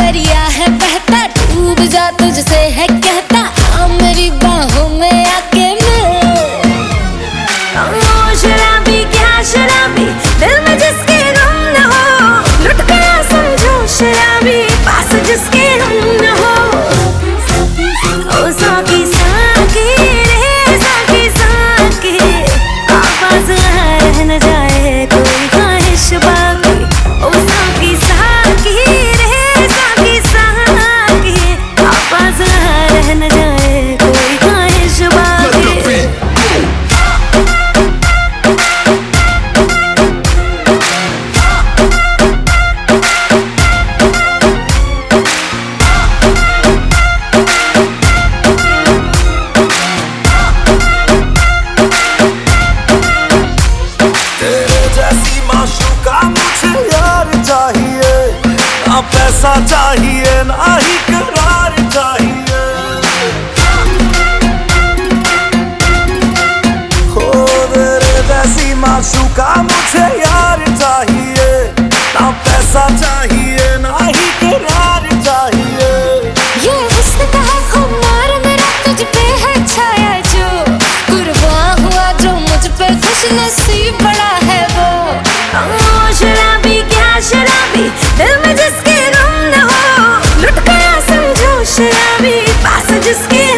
दरिया है बहता, डूब जा तुझसे है कहता, आ मेरी बाहों में आके मिल। ओ शराबी क्या शराबी, दिल में जिसके गम न हो, लुट गया समझो शराबी, पास जिसके हम न हो। ओ साकी साकी रे साकी साकी, आवाज रह न जाए कोई ख्वाहिश बाकी। ओ साकी साकी रे साकी साकी, आवाज रह न जाए कोई ख्वाहिश बाकी। ना पैसा चाहिए ना ही करार चाहिए, हो तेरे जैसी माशूका मुझे यार चाहिए। ना पैसा चाहिए ना ही करार चाहिए। ये हुस्न का है खुमार मेरा, तुझ पे है छाया जो, कुर्बान हुआ जो मुझ पे, खुश नसीब बड़ा है वो। ओ शराबी क्या शराबी, दिल में जिसके गम न हो, लुट गया समझो शराबी, पास जिसके